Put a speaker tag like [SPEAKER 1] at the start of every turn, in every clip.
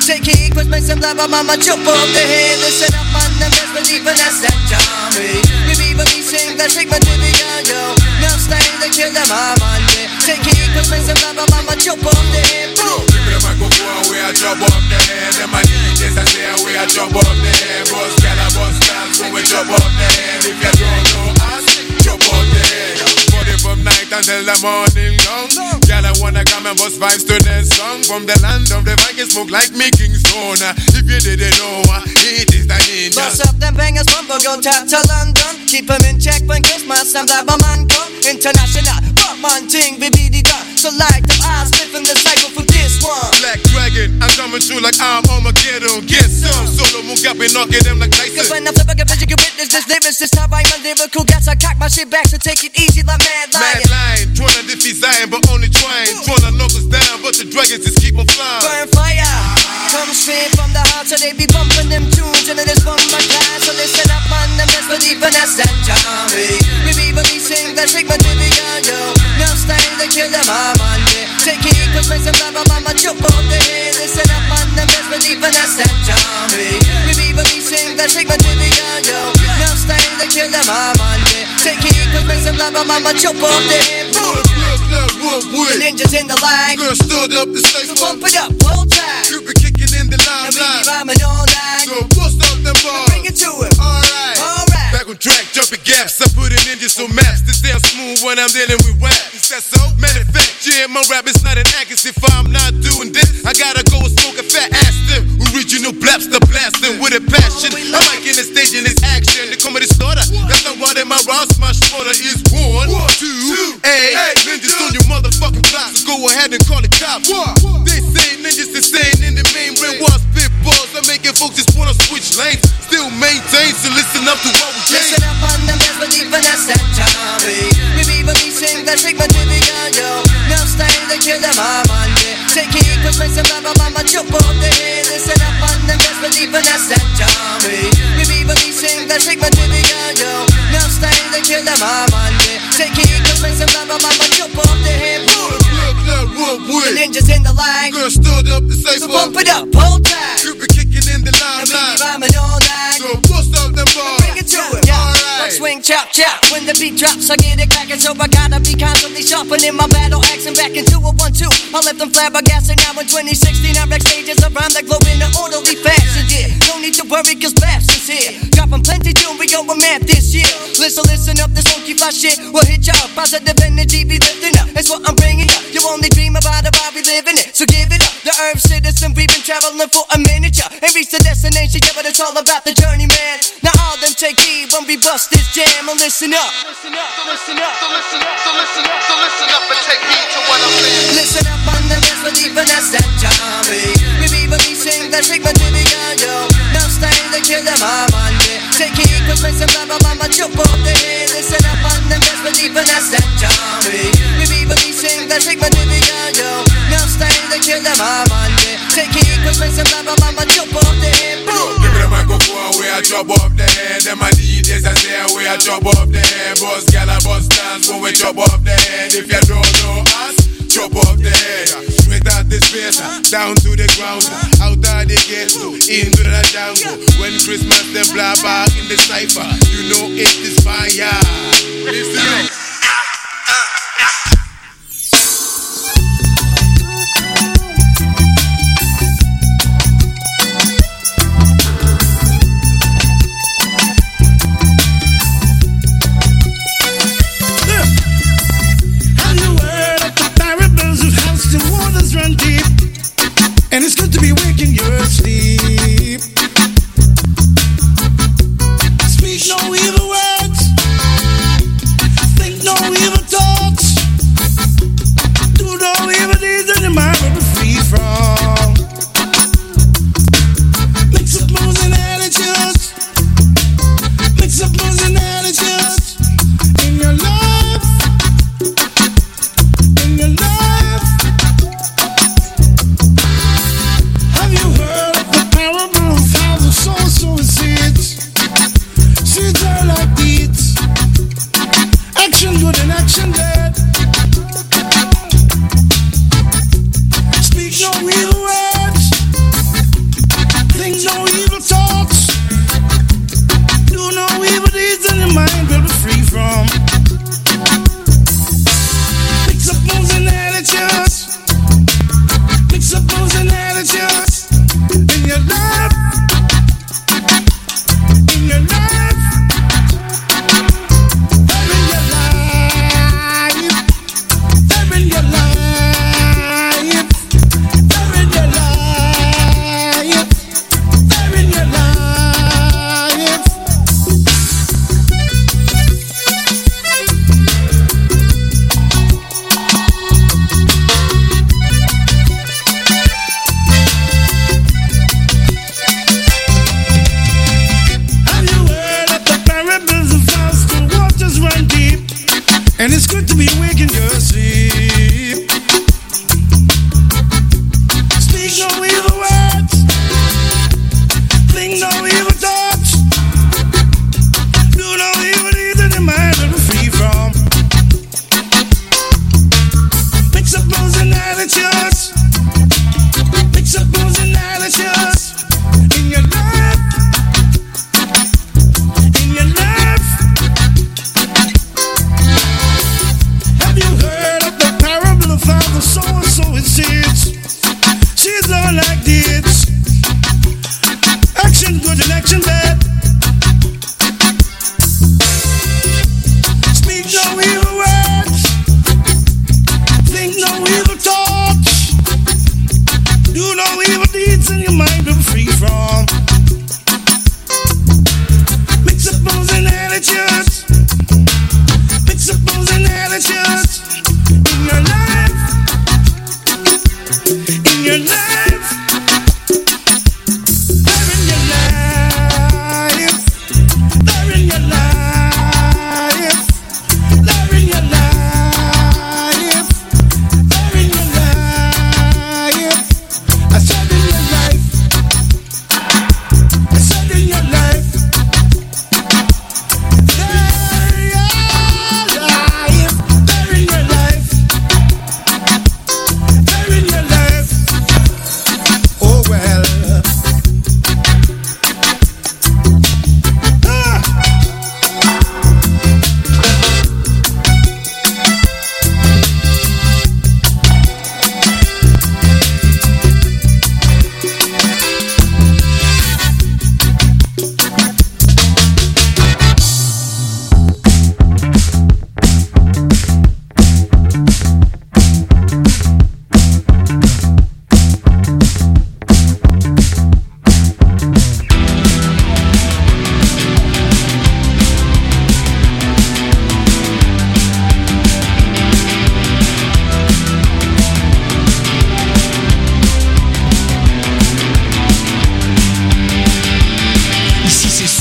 [SPEAKER 1] Take it equals, make some love, mama, chop off the head. Listen up, man, the best believe in us, that charming. Maybe when we sing that trick, my trivia, yo. Now style, they kill them, man, yeah. Take it equals, make some love, mama, chop off the head, bro.
[SPEAKER 2] Give them a go away, I chop off the head. Them a DJs, I say away, I chop off the head. Boss, get a boss, dance, when we chop off the head. If you don't know us, chop off the head. Party from night until the morning long. Girl, I wanna come and bust vibes to that song. From the land of the Vikings, smoke like me Kingston. If you didn't know, it is the ninja.
[SPEAKER 1] Bust up them bangers from Bogo to London. Keep them in check when Christmas and black man come. International, but man ting, baby the done. So like them eyes, flipping the cycle for this one.
[SPEAKER 2] Black Dragon, I'm coming through like I'm Armageddon. Get some solo Mugabe, knocking them like Tyson.
[SPEAKER 1] Cause when I'm flipping a bitch, you can witness this lyrics. This how I my lyrical gets. I cock my shit back, so take it easy like Mad Lion.
[SPEAKER 2] Mad Lion, trying to defeat Zion, but only trying. Trying to knock us down, but the dragons just keep on flying.
[SPEAKER 1] Burn fire, come straight from the heart, so they be bumping them tunes. And it is from my class, so listen up, man, them best believe in us, that charming. We be sing that trick, my trivia, yo. Now style, they kill them, man, yeah. Take it equals, make some love, mama, chop off the head. Listen up, man, them best believe in us, that charming. We be sing that trick, my trivia, yo. Now style, they kill them, man, yeah. Take it equals, make some love, mama, chop off the head. The ninjas in the line.
[SPEAKER 2] Girl stood up the stage.
[SPEAKER 1] So bump it up, hold tight.
[SPEAKER 2] You be kicking in the limelight.
[SPEAKER 1] And we be rhyming all night.
[SPEAKER 2] So bust up them bars.
[SPEAKER 1] Bring it to him.
[SPEAKER 2] Alright. Back on track, jumping gaps. I put it in just so maps. This damn smooth when I'm dealing with rap. Is that so? Matter of fact, yeah, my rap is not an accuracy. If I'm not doing this, I gotta go and smoke a fat ass them. Original blaps to blast them with a passion. I might get in the stage in this action. The comedy starter. That's not why my rhyme smash order is 1, 2, 8. Ninjas on your motherfucking block. So go ahead and call the cops. They say ninjas insane in the main ring. While spit balls, I'm making folks just wanna switch lanes. Still maintain, so listen up to what we gain.
[SPEAKER 1] Listen up on them best believe in us, that charming. We sing that trick, my trivia, yo. Now style, they kill them, man, yeah. Take it equals, make some love, mama, chop off the head. Listen up on them best believe in us, that charming. We sing that trick, my trivia, yo. Now style, they kill them, man, yeah. Take it equals, make some love, mama, chop off the head. The ninjas in the line.
[SPEAKER 2] Girl stood up the safe.
[SPEAKER 1] So bump it up, hold tight.
[SPEAKER 2] You be kicking in the
[SPEAKER 1] And we be
[SPEAKER 2] limelight.
[SPEAKER 1] rhyming all night.
[SPEAKER 2] So bust up them bars.
[SPEAKER 1] Bring it to him, yeah. Like swing, chop, chop. When the beat drops, I get it cracking. So I gotta be constantly sharpening my battle axe and back into a 1-2. I left them flabbergasted. Now in 2016, I'm backstages around the globe in an orderly fashion. Yeah, no need to worry, cause Babs is here. Dropping plenty jewelry over math this year. Listen up, this funky fly shit will hit ya up. Positive energy be lifting up. That's what I'm bringing up. You only dream about it while we living it. So give it up. The herb citizen, we've been traveling for a minute, yeah. And reach the destination, yeah, but it's all about the journey, man. Now all them take heed when we bust this jam and listen up. Listen up, listen up, so listen up, so listen up, so listen up and take heed to what I'm saying. Listen up on the best believe in us, that charming. We sing that trick, my trivia, yo. Now style, they kill them, man, yeah. Take heed, cause make some love, mama, chop off the head. Listen up on the best believe in us, that charming. We sing that trick, my trivia, yo. Now style, they kill them, man, yeah. Take heed, cause make some love, mama, chop off the head.
[SPEAKER 2] Give them a go away, I chop off the head. Them a DJs, I say away, I chop off the head. Boss, gal, I bust dance when we chop off the head. If you don't know us, chop off the head. Straight out the space, down to the ground. Out of the ghetto, into the jungle. When Christmas, them fly back in the cypher. You know it is fire. Listen up.
[SPEAKER 3] Run deep, and it's good to be waking your sleep. Speak no evil words, think no evil thoughts, do no evil deeds that your mind will be free from. Mix up moods and attitudes, mix up moods and attitudes in your life, in your life. Seeds are like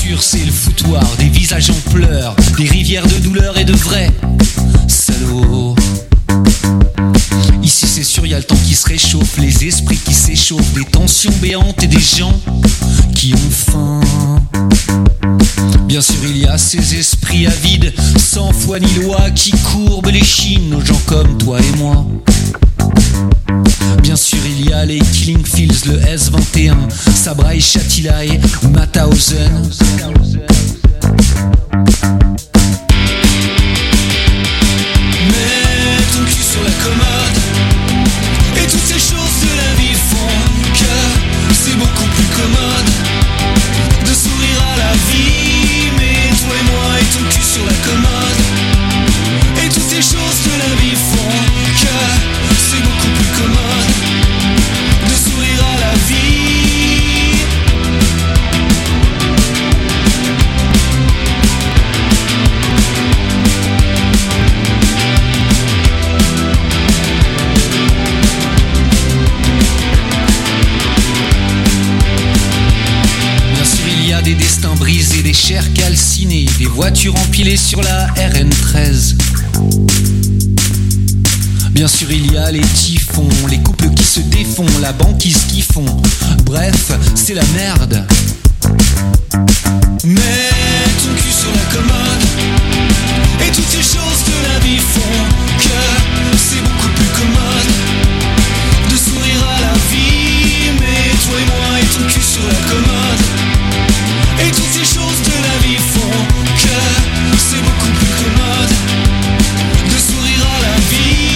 [SPEAKER 4] sûr c'est le foutoir, des visages en pleurs, des rivières de douleur et de vrais salauds. Ici c'est sûr, y a le temps qui se réchauffe, les esprits qui s'échauffent, des tensions béantes et des gens qui ont faim. Bien sûr il y a ces esprits avides, sans foi ni loi, qui courbent les chines aux gens comme toi et moi. Bien sûr il y a les Killing Fields, le S-21, Sabra et Chatilaï, Mauthausen. Mets ton cul sur la commode, et toutes ces choses de la vie font que c'est beaucoup plus commode de sourire à la vie. Mais toi et moi et ton cul sur la commode, et toutes ces choses de la vie font que c'est beaucoup plus commode de sourire à la vie. Bien sûr il y a des destins brisés, des chairs calcinées, des voitures empilées sur la RN13. Bien sûr il y a les typhons, les couples qui se défont, la banquise qui fond. Bref, c'est la merde. Mets ton cul sur la commode, et toutes ces choses de la vie font que c'est beaucoup plus commode de sourire à la vie. Mais toi et moi et ton cul sur la commode, et toutes ces choses de la vie font que c'est beaucoup plus commode de sourire à la vie.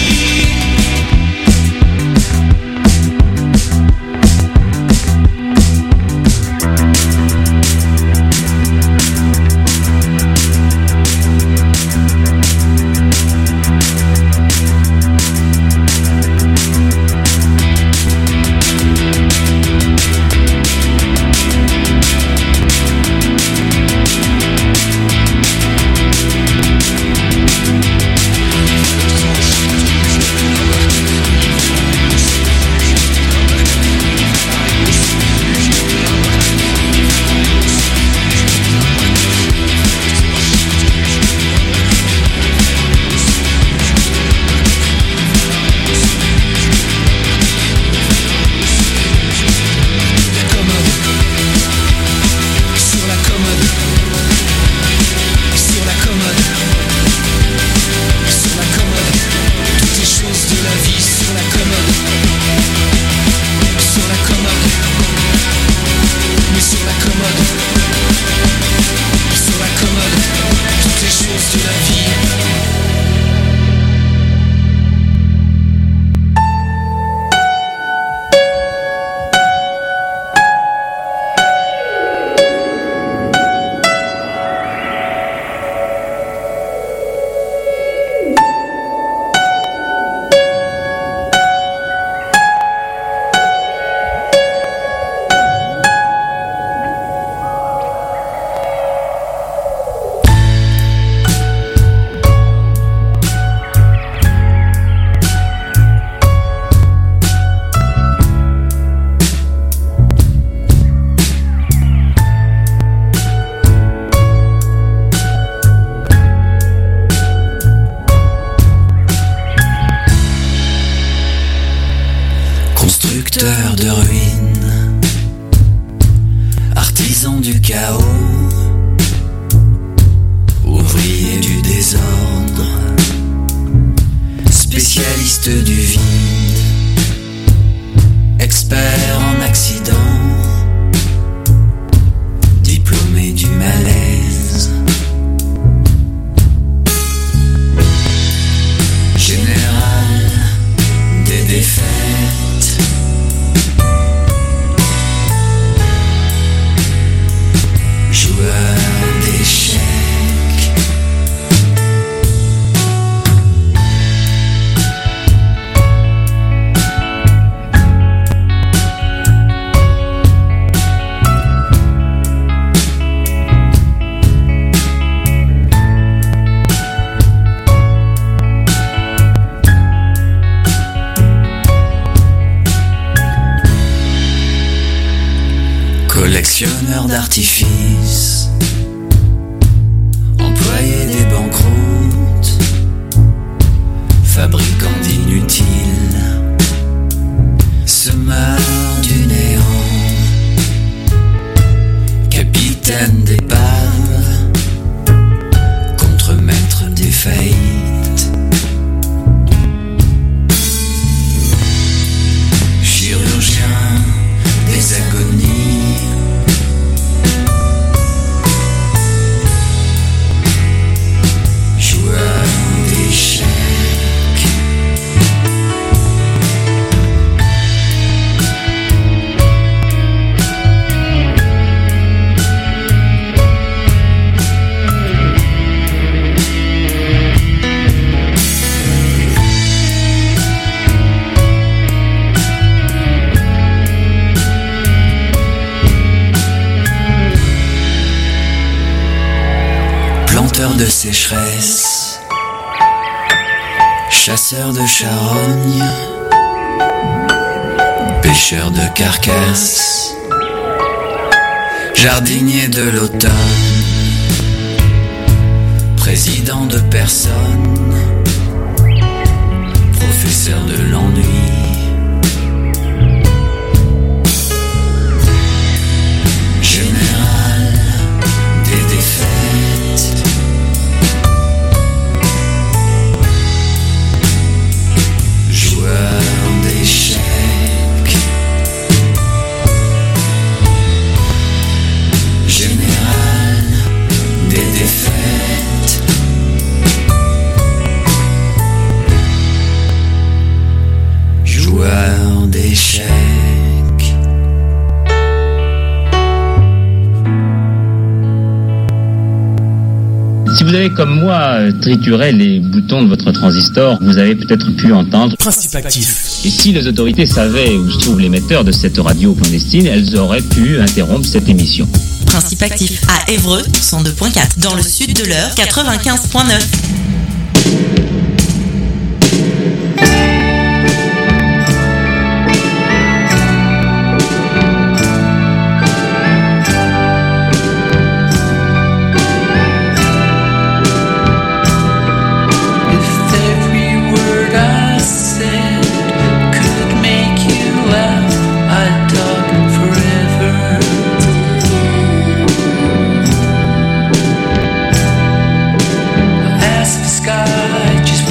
[SPEAKER 4] Constructeur de ruines, artisan du chaos, ouvrier du désordre, spécialiste du vide, expert en accident, diplômé du malaise, général des défaites. Collectionneur d'artifices, Nettoyer des banqueroutes, fabricant d'inutiles, semeur du néant, capitaine d'épave, contremaître des faillites, chirurgien des agonies, joueur d'échecs. Planteur de sécheresse, chasseur de charognes, pêcheur de carcasses, jardinier de l'automne, président de personne, professeur de l'ennui, général des défaites, joueur d'échecs, général des défaites, joueur d'échecs.
[SPEAKER 5] Si vous avez comme moi trituré les boutons de votre transistor, vous avez peut-être pu entendre
[SPEAKER 6] Principe actif.
[SPEAKER 5] Et si les autorités savaient où se trouve l'émetteur de cette radio clandestine, elles auraient pu interrompre cette émission.
[SPEAKER 7] Principe actif à Évreux 102.4, dans le sud de l'Eure 95.9.
[SPEAKER 4] Sky just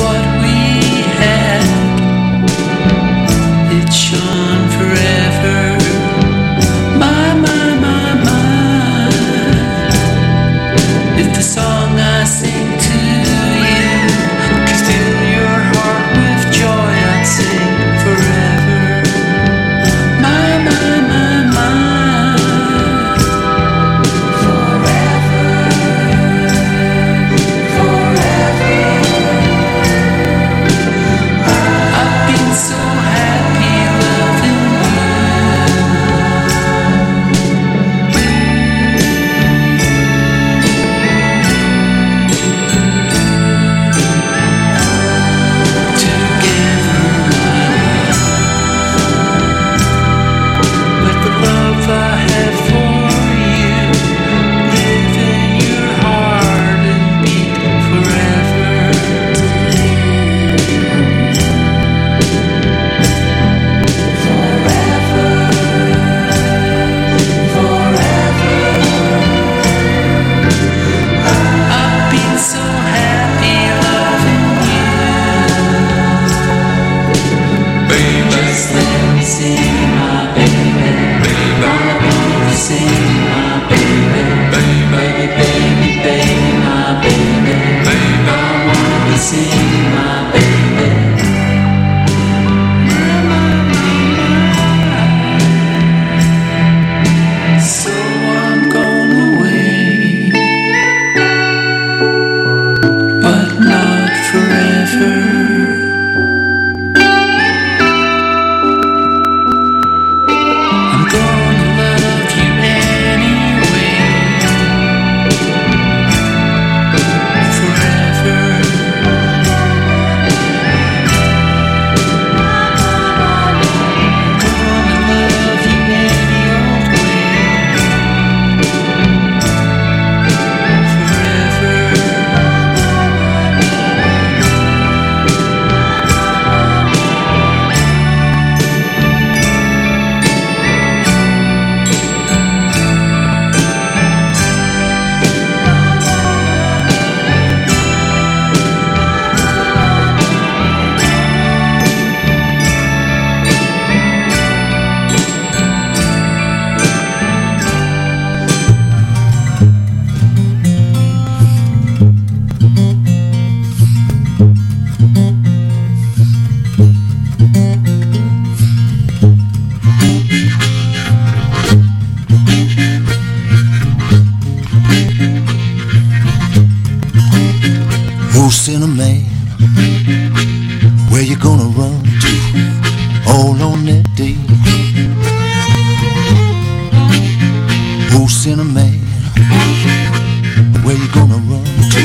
[SPEAKER 3] in a man. Where you gonna run to?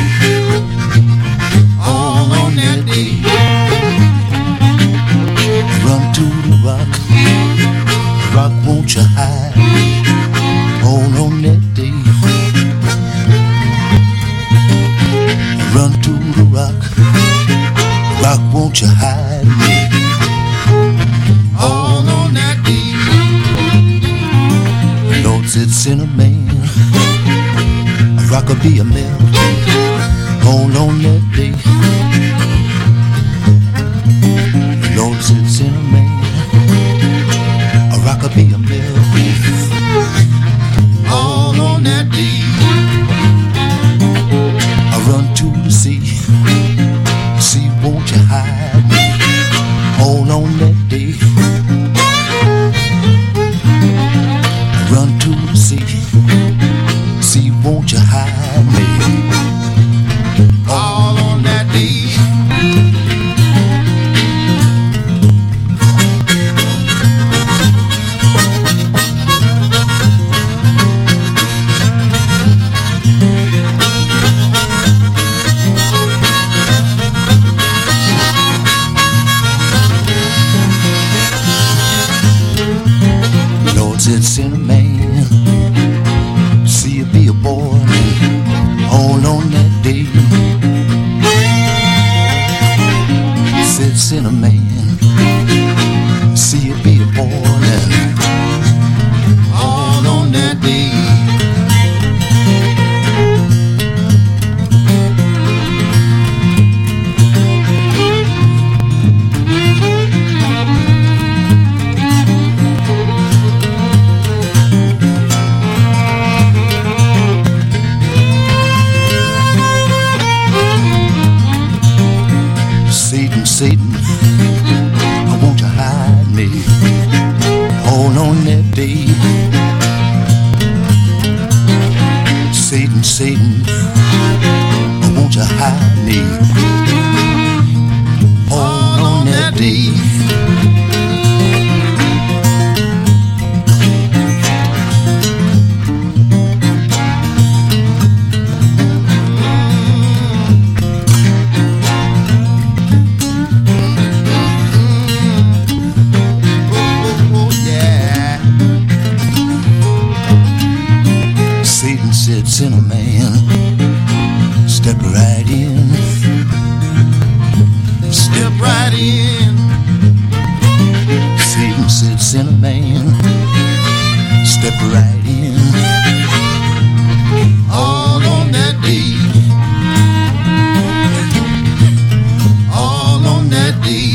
[SPEAKER 3] All on that day. Run to the rock. Rock, won't you hide? All on that day. Run to the rock. Rock, won't you hide me? All on that day. Lord sits in a man. A rock will be a melt. All on that day. Lord sits in a man. A rock will be a melt. All on that day. I run to the sea. Sea, won't you hide me? All on that day. I run to the sea. Sea, won't you hide me? All on that day. Sits in a man. See you be a boy. All on that day. Sits in a man. See you be a boy. All on that day. Satan, I want you hide me. All on that day. Satan, Satan, I want you hide me. All on that day. Sits in a man. Step right in. Step right in. Satan sits in a man. Step right in. All on that day. All on that day.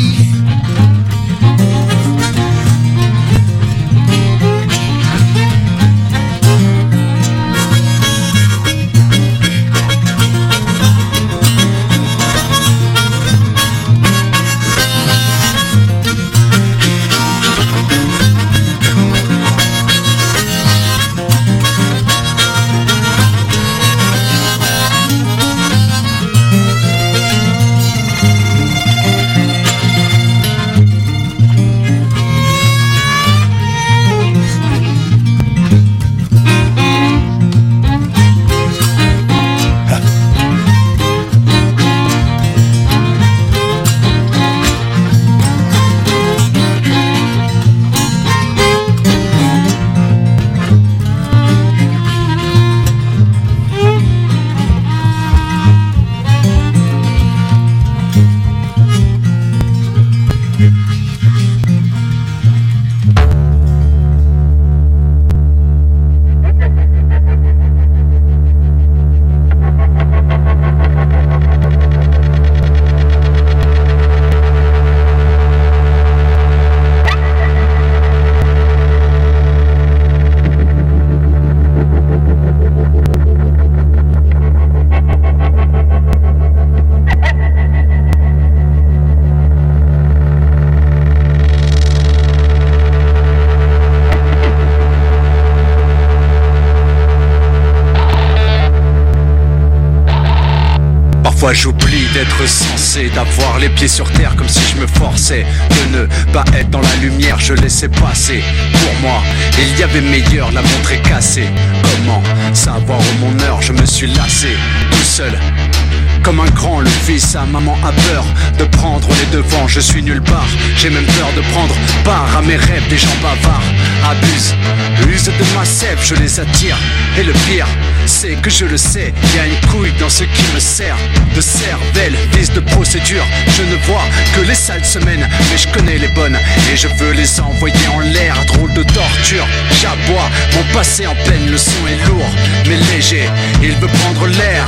[SPEAKER 6] Parfois j'oublie d'être censé, d'avoir les pieds sur terre comme si je me forçais de ne pas être dans la lumière, je laissais passer. Pour moi, il y avait meilleur, la montre est cassée. Comment savoir où mon heure, je me suis lassé, tout seul. Comme un grand, le fils, sa maman a peur de prendre les devants, je suis nulle part. J'ai même peur de prendre part à mes rêves, des gens bavards abusent, usent de ma sève, je les attire. Et le pire, c'est que je le sais, y a une couille dans ce qui me sert de cervelle, vice de procédure. Je ne vois que les sales semaines, mais je connais les bonnes et je veux les envoyer en l'air. Drôle de torture, j'aboie, mon passé en peine, le son est lourd mais léger, il veut prendre l'air.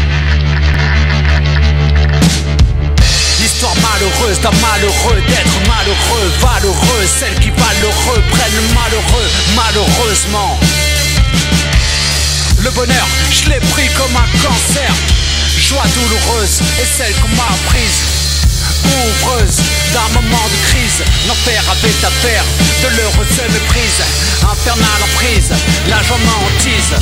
[SPEAKER 6] Histoire malheureuse d'un malheureux, d'être malheureux, valeureux. Celles qui valent l'heureux prennent le malheureux, malheureusement. Le bonheur, je l'ai pris comme un cancer. Joie douloureuse est celle qu'on m'a apprise. Ouvreuse d'un moment de crise. L'enfer avait affaire de l'heureuse méprise. Infernale emprise, la joie m'hantise.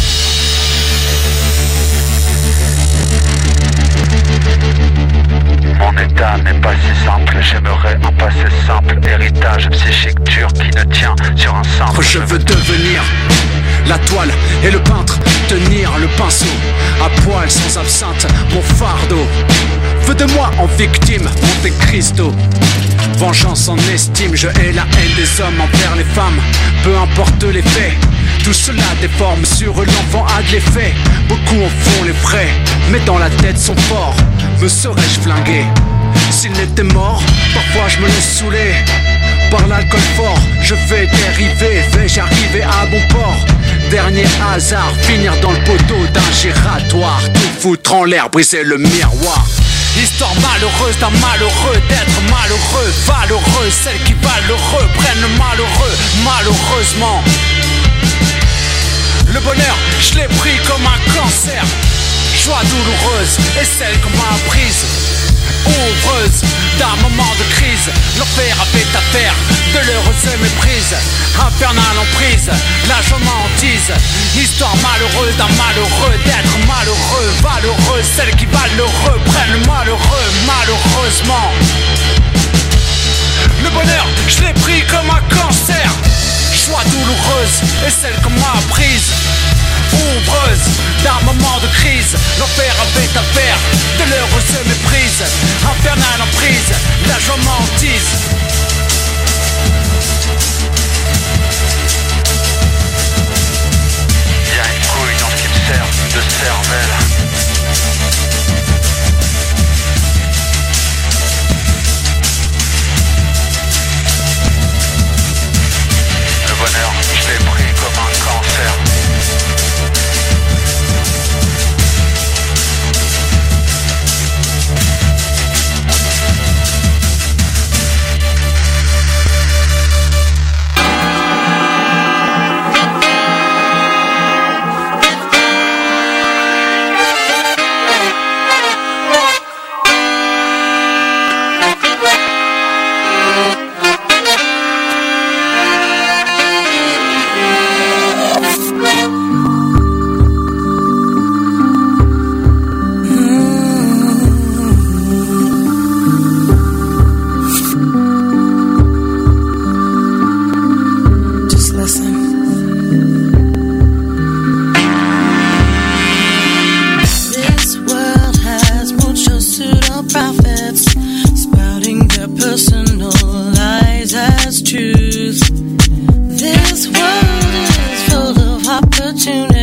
[SPEAKER 8] Mon état n'est pas si simple, j'aimerais un passé simple. Héritage psychique dur qui ne tient sur un simple.
[SPEAKER 6] Je veux devenir la toile et le peintre, tenir le pinceau à poil sans absinthe, mon fardeau. Feu de moi en victime, Monte Cristo. Vengeance en estime, je hais la haine des hommes envers les femmes. Peu importe les faits, tout cela déforme sur l'enfant a de l'effet. Beaucoup en font les frais, mais dans la tête sont forts. Me serais-je flingué s'il n'était mort? Parfois je me laisse saouler par l'alcool fort. Je vais dériver, vais-je arriver à bon port? Dernier hasard, finir dans le poteau d'un giratoire. Tout foutre en l'air, briser le miroir. Histoire malheureuse d'un malheureux, d'être malheureux, valeureux. Celles qui valent l'heureux prennent le malheureux, malheureusement. Le bonheur, je l'ai pris comme un cancer. Joie douloureuse est celle qu'on m'a apprise. Ouvreuse d'un moment de crise. L'enfer avait affaire de l'heureuse méprise. Infernale emprise, la joie m'hantise. Histoire malheureuse d'un malheureux, d'être malheureux, valeureux. Celles qui valent l'heureux prennent le malheureux, malheureusement. Le bonheur, je l'ai pris comme un cancer. Joie douloureuse est celle qu'on m'a apprise. Ouvreuse d'un moment de crise. L'enfer avait affaire de l'heureuse méprise. Infernale emprise, la joie m'hantise.
[SPEAKER 8] Y'a une couille dans ce qui me sert de cervelle. Le bonheur, je l'ai pris comme un cancer.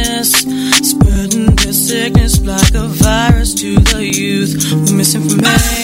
[SPEAKER 4] Sickness like a virus to the youth. We're misinformation.